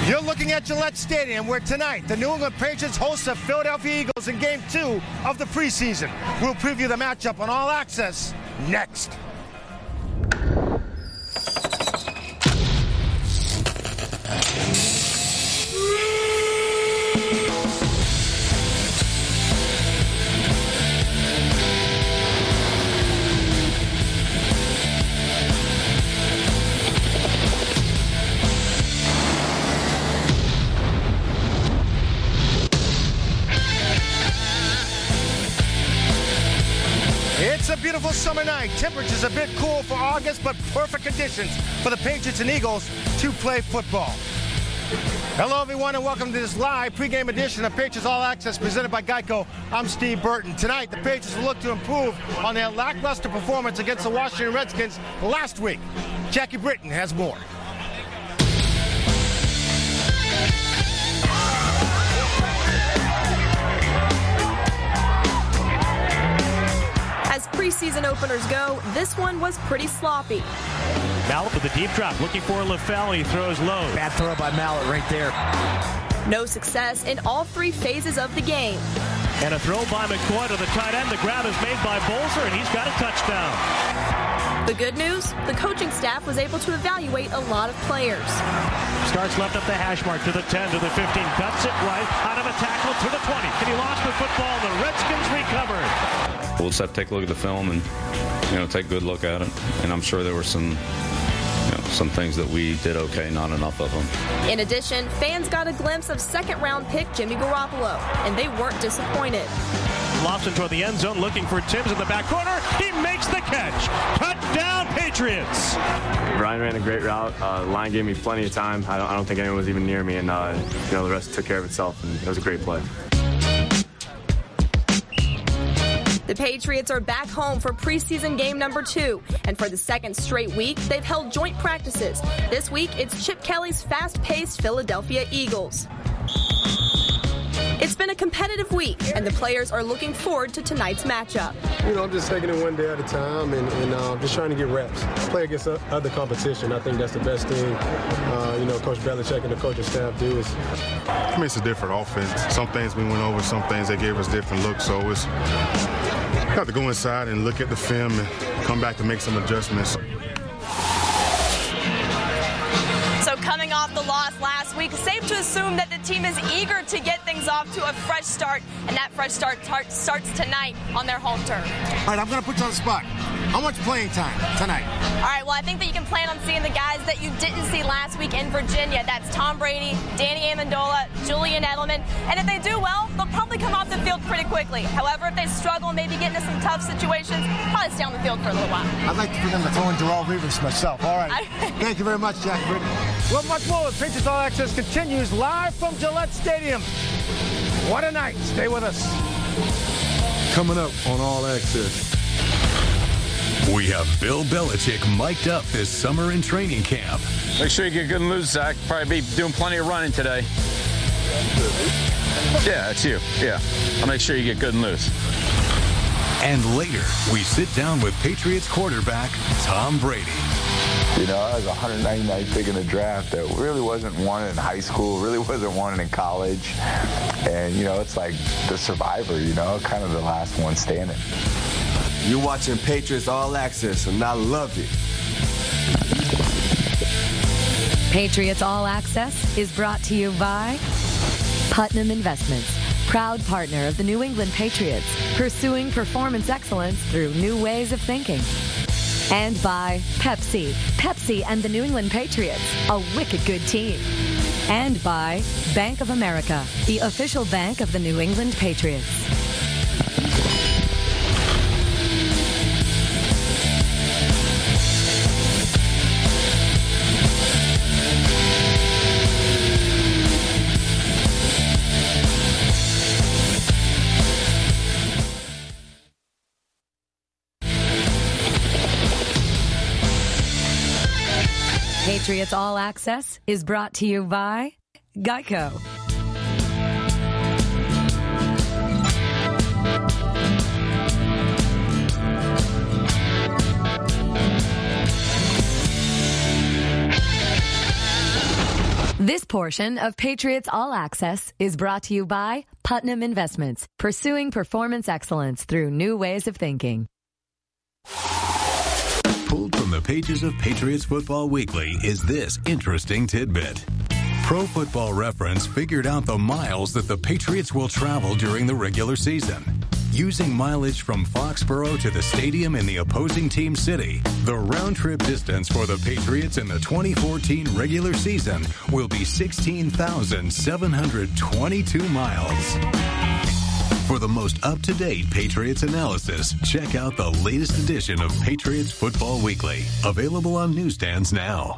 You're looking at Gillette Stadium, where tonight the New England Patriots host the Philadelphia Eagles in Game 2 of the preseason. We'll preview the matchup on All Access next. It's a beautiful summer night. Temperatures a bit cool for August, but perfect conditions for the Patriots and Eagles to play football. Hello, everyone, and welcome to this live pregame edition of Patriots All Access presented by Geico. I'm Steve Burton. Tonight, the Patriots will look to improve on their lackluster performance against the Washington Redskins last week. Jackie Britton has more. As preseason openers go, this one was pretty sloppy. Mallett with a deep drop, looking for LaFell. He throws low. Bad throw by Mallett right there. No success in all three phases of the game. And a throw by McCoy to the tight end. The grab is made by Bolzer, and he's got a touchdown. The good news, the coaching staff was able to evaluate a lot of players. Starts left up the hash mark to the 10, to the 15, cuts it right, out of a tackle to the 20. And he lost the football, the Redskins recovered. We'll just have to take a look at the film and, take a good look at it. And I'm sure there were some things that we did okay, not enough of them. In addition, fans got a glimpse of second-round pick Jimmy Garoppolo, and they weren't disappointed. Lofton toward the end zone, looking for Tibbs in the back corner. He makes the catch. Touchdown, Patriots. Brian ran a great route. The line gave me plenty of time. I don't think anyone was even near me, and the rest took care of itself, and it was a great play. The Patriots are back home for preseason game number 2, and for the second straight week, they've held joint practices. This week, it's Chip Kelly's fast-paced Philadelphia Eagles. It's been a competitive week, and the players are looking forward to tonight's matchup. I'm just taking it one day at a time and just trying to get reps. Play against other competition. I think that's the best thing, Coach Belichick and the coaching staff do. It's a different offense. Some things we went over, some things they gave us different looks. So we have to go inside and look at the film and come back and make some adjustments. So coming off the loss last week, safe to assume that the team is eager to get things off to a fresh start, and that fresh start starts tonight on their home turf. All right, I'm going to put you on the spot. How much playing time tonight? All right, well, I think that you can plan on seeing the guys that you didn't see last week in Virginia. That's Tom Brady, Danny Amendola, Julian Edelman. And if they do well, they'll probably come off the field pretty quickly. However, if they struggle, maybe get into some tough situations, probably stay on the field for a little while. I'd like for them to throw in Darrell Reeves myself. All right. Thank you very much, Jack Britton. Well, much more with Patriots All Access continues live from Gillette Stadium. What a night. Stay with us. Coming up on All Access. We have Bill Belichick mic'd up this summer in training camp. Make sure you get good and loose, Zach. Probably be doing plenty of running today. Yeah, that's you. Yeah. I'll make sure you get good and loose. And later, we sit down with Patriots quarterback Tom Brady. I was 199 pick in the draft that really wasn't wanted in high school, really wasn't wanted in college. And, it's like the survivor, kind of the last one standing. You're watching Patriots All Access, and I love it. Patriots All Access is brought to you by Putnam Investments, proud partner of the New England Patriots, pursuing performance excellence through new ways of thinking. And by Pepsi. Pepsi and the New England Patriots, a wicked good team. And by Bank of America, the official bank of the New England Patriots. Patriots All Access is brought to you by Geico. This portion of Patriots All Access is brought to you by Putnam Investments, pursuing performance excellence through new ways of thinking. Pulled from the pages of Patriots Football Weekly is this interesting tidbit. Pro Football Reference figured out the miles that the Patriots will travel during the regular season. Using mileage from Foxborough to the stadium in the opposing team city, the round-trip distance for the Patriots in the 2014 regular season will be 16,722 miles. For the most up-to-date Patriots analysis, check out the latest edition of Patriots Football Weekly, available on newsstands now.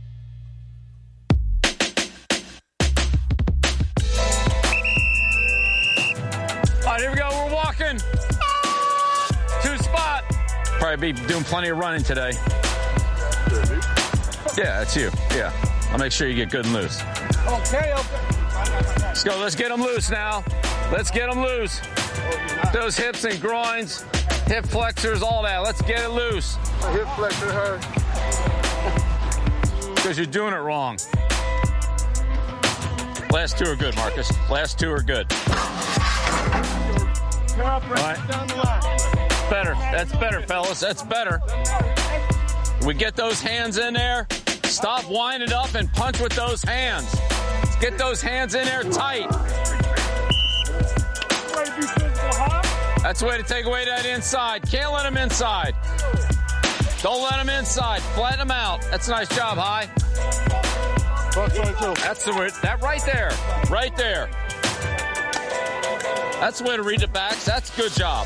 All right, here we go. We're walking. To the spot. Probably be doing plenty of running today. Yeah, that's you. Yeah. I'll make sure you get good and loose. Okay. Let's go. Let's get them loose now. Let's get them loose. Those hips and groins, hip flexors, all that. Let's get it loose. My hip flexor hurt. Because you're doing it wrong. Last two are good, Marcus. Last two are good. All right. Better. That's better, fellas. That's better. We get those hands in there. Stop winding up and punch with those hands. Get those hands in there tight. That's the way to take away that inside. Can't let them inside. Don't let them inside. Flatten them out. That's a nice job, High. That's the way. That right there. Right there. That's the way to read the backs. That's a good job.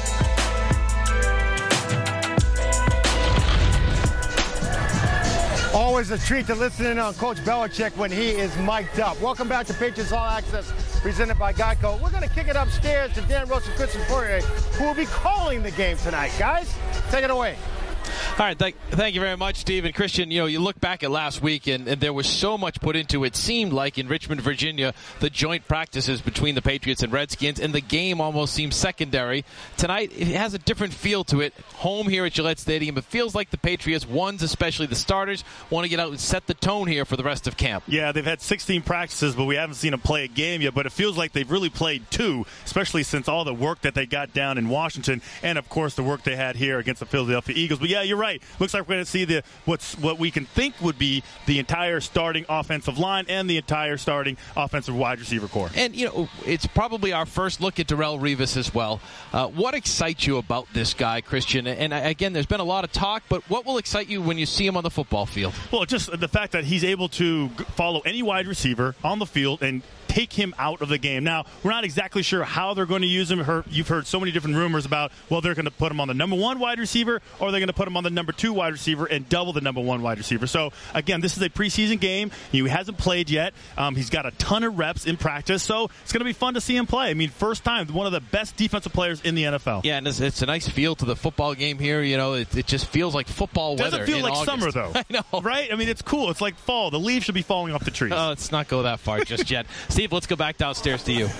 Always a treat to listen in on Coach Belichick when he is mic'd up. Welcome back to Patriots All Access, presented by Geico. We're going to kick it upstairs to Dan Ross and Christian Fourier, who will be calling the game tonight. Guys, take it away. All right, thank you very much, Steve. And Christian, you look back at last week, and there was so much put into it. Seemed like in Richmond, Virginia, the joint practices between the Patriots and Redskins, and the game almost seemed secondary. Tonight, it has a different feel to it. Home here at Gillette Stadium, it feels like the Patriots, ones especially the starters, want to get out and set the tone here for the rest of camp. Yeah, they've had 16 practices, but we haven't seen them play a game yet. But it feels like they've really played two, especially since all the work that they got down in Washington, and of course the work they had here against the Philadelphia Eagles. But yeah, you're right. Looks like we're going to see what we can think would be the entire starting offensive line and the entire starting offensive wide receiver core. And, it's probably our first look at Darrelle Revis as well. What excites you about this guy, Christian? And again, there's been a lot of talk, but what will excite you when you see him on the football field? Well, just the fact that he's able to follow any wide receiver on the field and take him out of the game. Now, we're not exactly sure how they're going to use him. You've heard so many different rumors about, well, they're going to put him on the number one wide receiver, or they're going to put him on the number two wide receiver and double the number one wide receiver. So, again, this is a preseason game. He hasn't played yet. He's got a ton of reps in practice, so it's going to be fun to see him play. I mean, first time, one of the best defensive players in the NFL. Yeah, and it's a nice feel to the football game here. It just feels like football weather. Doesn't feel like August. Summer, though. I know. Right? I mean, it's cool. It's like fall. The leaves should be falling off the trees. Oh, let's not go that far just yet. Steve, let's go back downstairs to you.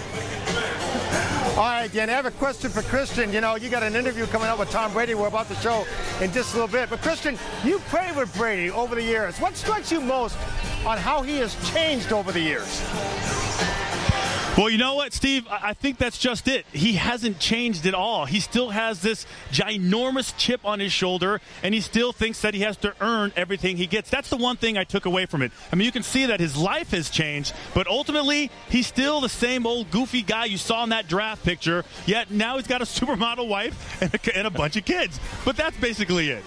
All right, Dan, I have a question for Christian. You got an interview coming up with Tom Brady we're about to show in just a little bit. But, Christian, you played with Brady over the years. What strikes you most on how he has changed over the years? Well, you know what, Steve? I think that's just it. He hasn't changed at all. He still has this ginormous chip on his shoulder, and he still thinks that he has to earn everything he gets. That's the one thing I took away from it. I mean, you can see that his life has changed, but ultimately, he's still the same old goofy guy you saw in that draft picture, yet now he's got a supermodel wife and a bunch of kids. But that's basically it.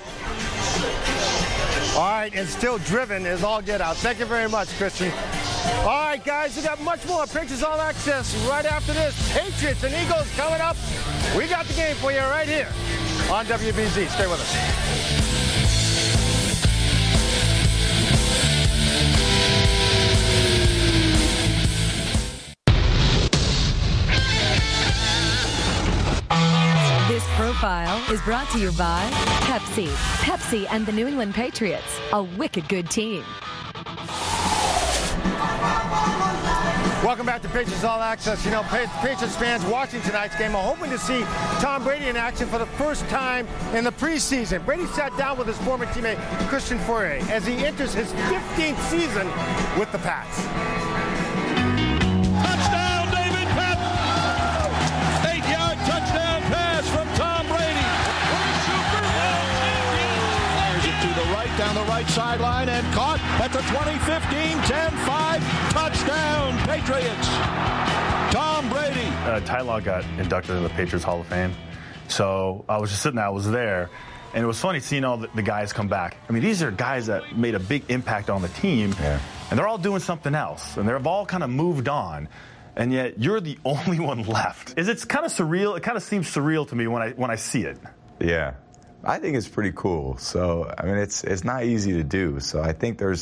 All right, and still driven is all get out. Thank you very much, Christian. All right, guys, we got much more Patriots All Access right after this. Patriots and Eagles coming up. We got the game for you right here on WBZ. Stay with us. This profile is brought to you by Pepsi. Pepsi and the New England Patriots, a wicked good team. Welcome back to Patriots All Access. Patriots fans watching tonight's game are hoping to see Tom Brady in action for the first time in the preseason. Brady sat down with his former teammate Christian Fourier as he enters his 15th season with the Pats. right sideline and caught at the 2015 10-5 touchdown Patriots. Tom Brady. Ty Law got inducted into the Patriots Hall of Fame. So I was just sitting there, I was there, and it was funny seeing all the guys come back. I mean, these are guys that made a big impact on the team, and they're all doing something else, and they've all kind of moved on, and yet you're the only one left. It's kind of surreal. It kind of seems surreal to me when I see it. Yeah, I think it's pretty cool. So, I mean, it's not easy to do. So I think I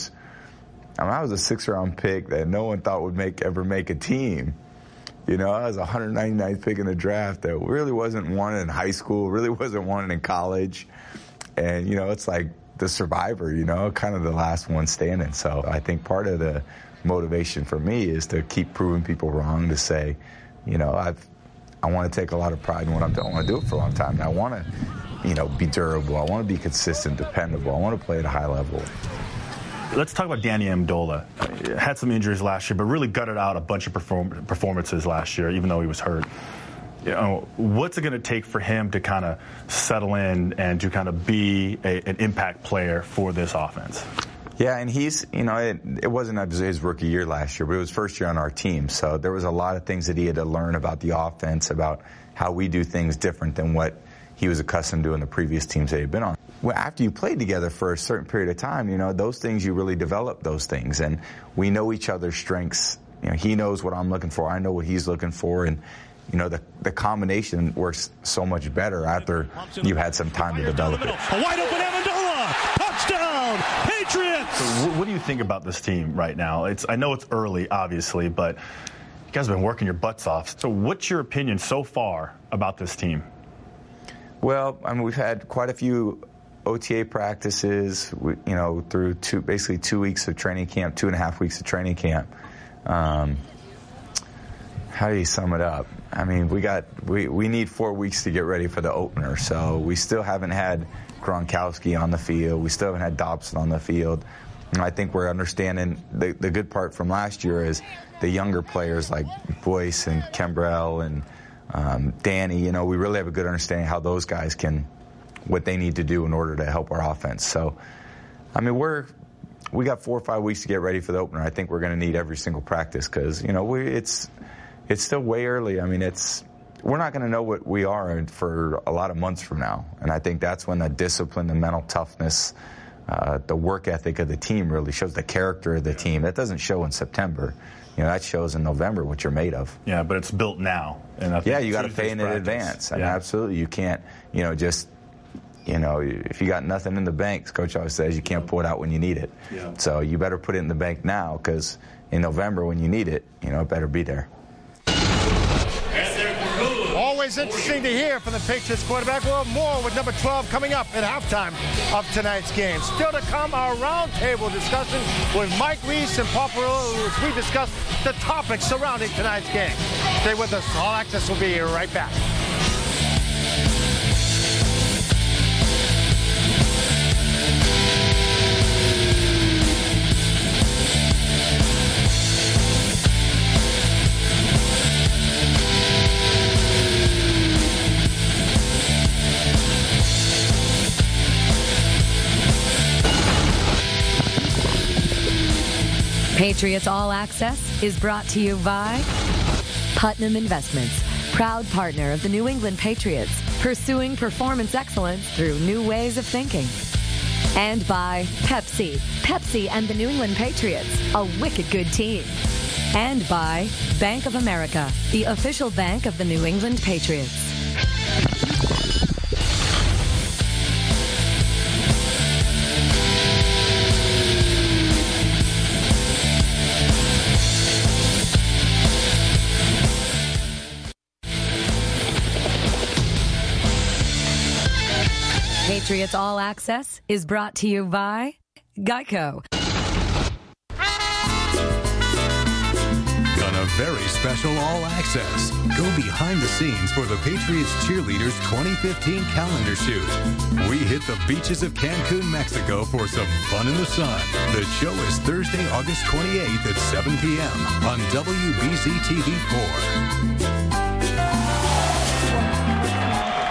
was a 6th-round pick that no one thought would ever make a team. You know, I was a 199th pick in the draft that really wasn't wanted in high school, really wasn't wanted in college. And, you know, it's like the survivor, you know, kind of the last one standing. So I think part of the motivation for me is to keep proving people wrong, to say, you know, I want to take a lot of pride in what I'm doing. I want to do it for a long time. And I want to, you know, be durable. I want to be consistent, dependable. I want to play at a high level. Let's talk about Danny Amendola. Had some injuries last year, but really gutted out a bunch of performances last year, even though he was hurt. You know, what's it going to take for him to kind of settle in and to kind of be an impact player for this offense? Yeah, and he's, you know, it wasn't his rookie year last year, but it was first year on our team. So there was a lot of things that he had to learn about the offense, about how we do things different than what he was accustomed to in the previous teams that he'd been on. Well, after you played together for a certain period of time, you know, those things, you really develop those things. And we know each other's strengths. You know, he knows what I'm looking for. I know what he's looking for. And, you know, the combination works so much better after you had some time to develop it. A wide open Amendola! Touchdown! Patriots! So what do you think about this team right now? I know it's early, obviously, but you guys have been working your butts off. So what's your opinion so far about this team? Well, I mean, we've had quite a few OTA practices, you know, through basically 2 weeks of training camp, 2.5 weeks of training camp. How do you sum it up? I mean, we need 4 weeks to get ready for the opener, so we still haven't had Gronkowski on the field. We still haven't had Dobson on the field. And I think we're understanding the good part from last year is the younger players like Boyce and Kembrell and Danny, you know, we really have a good understanding how those guys what they need to do in order to help our offense. So, I mean, we got 4 or 5 weeks to get ready for the opener. I think we're going to need every single practice because, you know, it's still way early. I mean, we're not going to know what we are for a lot of months from now. And I think that's when the discipline, the mental toughness, the work ethic of the team really shows, the character of the team. That doesn't show in September. You know, that shows in November what you're made of. Yeah, but it's built now. And you got to pay in advance. I mean, absolutely. You can't, you know, just, you know, if you got nothing in the bank, Coach always says you can't pull it out when you need it. Yeah. So you better put it in the bank now because in November when you need it, you know, it better be there. Always interesting to hear from the Patriots quarterback. We'll have more with number 12 coming up at halftime of tonight's game. Still to come, our roundtable discussion with Mike Reese and Paul Perillo as we discuss the topics surrounding tonight's game. Stay with us. All Access will be right back. Patriots All Access is brought to you by Putnam Investments, proud partner of the New England Patriots, pursuing performance excellence through new ways of thinking. And by Pepsi. Pepsi and the New England Patriots, a wicked good team. And by Bank of America, the official bank of the New England Patriots. Patriots All Access is brought to you by Geico. On a very special All Access, go behind the scenes for the Patriots Cheerleaders 2015 calendar shoot. We hit the beaches of Cancun, Mexico for some fun in the sun. The show is Thursday, August 28th at 7 p.m. on WBZ TV4.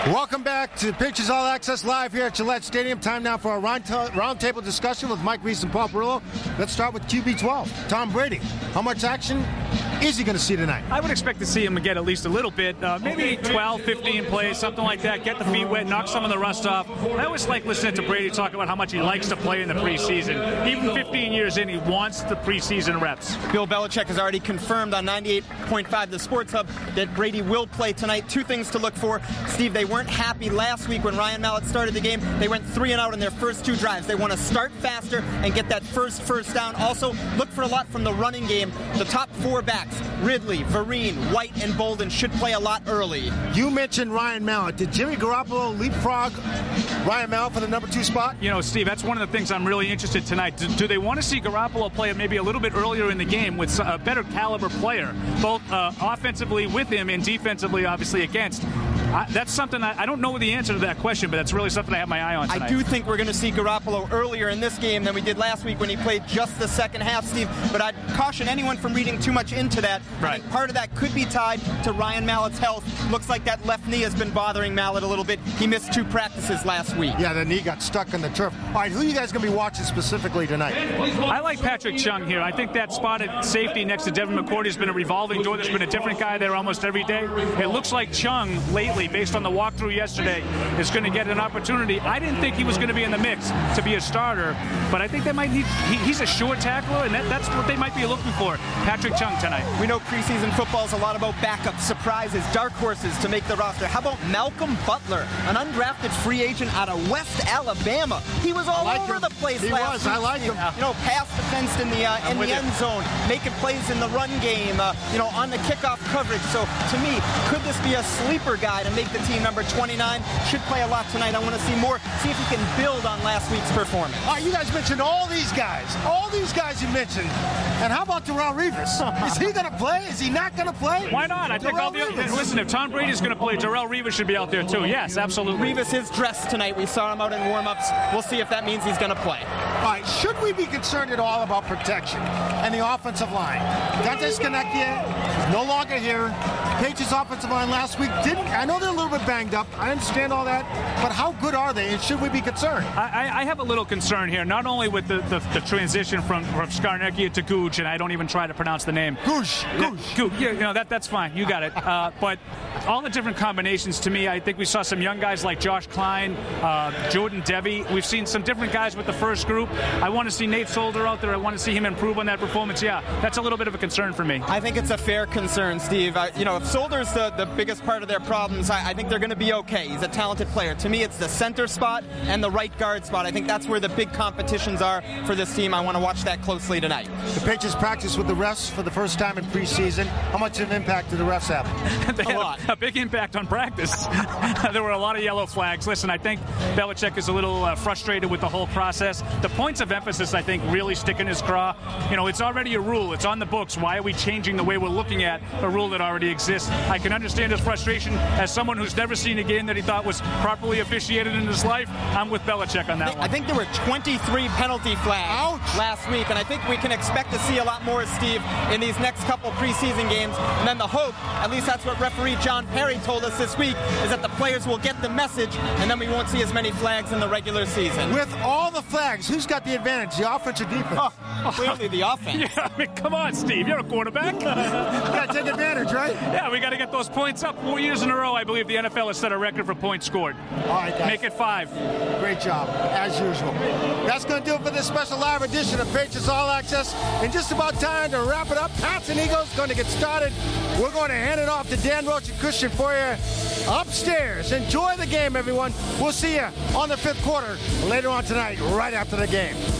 Welcome back to Patriots All Access live here at Gillette Stadium. Time now for a roundtable discussion with Mike Reese and Paul Perillo. Let's start with QB12, Tom Brady. How much action is he going to see tonight? I would expect to see him get at least a little bit, maybe 12, 15 plays, something like that. Get the feet wet, knock some of the rust off. I always like listening to Brady talk about how much he likes to play in the preseason. Even 15 years in, he wants the preseason reps. Bill Belichick has already confirmed on 98.5 The Sports Hub that Brady will play tonight. Two things to look for. Steve, they weren't happy last week when Ryan Mallett started the game. They went 3 and out in their first 2 drives. They want to start faster and get that first down. Also, look for a lot from the running game. The top 4 backs, Ridley, Vereen, White, and Bolden, should play a lot early. You mentioned Ryan Mallett. Did Jimmy Garoppolo leapfrog Ryan Mallett for the number 2 spot? You know, Steve, that's one of the things I'm really interested in tonight. Do they want to see Garoppolo play maybe a little bit earlier in the game with a better caliber player, both offensively with him and defensively, obviously, against? That's something I don't know the answer to that question, but that's really something I have my eye on tonight. I do think we're going to see Garoppolo earlier in this game than we did last week when he played just the second half, Steve. But I'd caution anyone from reading too much into that. Right. I think part of that could be tied to Ryan Mallett's health. Looks like that left knee has been bothering Mallett a little bit. He missed 2 practices last week. Yeah, the knee got stuck in the turf. All right, who are you guys going to be watching specifically tonight? I like Patrick Chung here. I think that spot at safety next to Devin McCourty has been a revolving door. There's been a different guy there almost every day. It looks like Chung lately, based on the walkthrough yesterday, is going to get an opportunity. I didn't think he was going to be in the mix to be a starter, but I think they might need. He's a short tackler, and that's what they might be looking for. Patrick Chung tonight. We know preseason football is a lot about backups, surprises, dark horses to make the roster. How about Malcolm Butler, an undrafted free agent out of West Alabama? He was all over the place last week. I like him. You know, pass defensed in the end zone, making plays in the run game. On the kickoff coverage. So to me, could this be a sleeper guy to make the team number 29? Should play a lot tonight. I want to see more. See if he can build on last week's performance. All right, you guys mentioned all these guys you mentioned. And how about Darrelle Revis? Is he going to play? Is he not going to play? Why not? I think listen, if Tom Brady's going to play, Darrelle Revis should be out there too. Yes, absolutely. Revis is dressed tonight. We saw him out in warm-ups. We'll see if that means he's going to play. All right, should we be concerned at all about protection and the offensive line? Dante Scarnecchia is no longer here. Patriots offensive line last week didn't. I know they're a little bit banged up. I understand all that, but how good are they? And should we be concerned? I have a little concern here, not only with the transition from Scarnecchia to Gooch, and I don't even try to pronounce the name. Gooch. Yeah, that's fine. You got it. But all the different combinations, to me, I think we saw some young guys like Josh Klein, Jordan Devey. We've seen some different guys with the first group. I want to see Nate Solder out there. I want to see him improve on that performance. Yeah, that's a little bit of a concern for me. I think it's a fair concern, Steve. If Solder's the biggest part of their problems, I think they're going to be okay. He's a talented player. To me, it's the center spot and the right guard spot. I think that's where the big competitions are for this team. I want to watch that closely tonight. The Patriots practice with the refs for the first time in preseason. How much of an impact did the refs have? They had a big impact on practice. There were a lot of yellow flags. Listen, I think Belichick is a little frustrated with the whole process. The points of emphasis, I think, really stick in his craw. It's already a rule. It's on the books. Why are we changing the way we're looking at a rule that already exists? I can understand his frustration as someone who's never seen a game that he thought was properly officiated in his life. I'm with Belichick on that one. I think there were 23 penalty flags last week, and I think we can expect to see a lot more, Steve, in these next couple preseason games. And then the hope, at least that's what referee John Perry told us this week, is that the players will get the message, and then we won't see as many flags in the regular season. With all the flags, who's got the advantage, the offense or defense? Clearly the offense. Yeah, I mean, come on, Steve. You're a quarterback. You got to take advantage, right? Yeah, we got to get those points up. 4 years in a row, I believe the NFL has set a record for points scored. All right, guys. Make it 5. Great job, as usual. That's going to do it for this special live edition of Patriots All Access. In just about time to wrap it up, Pats and Eagles going to get started. We're going to hand it off to Dan Roach and Christian for you upstairs. Enjoy the game, everyone. We'll see you on the 5th quarter later on tonight, right after the game.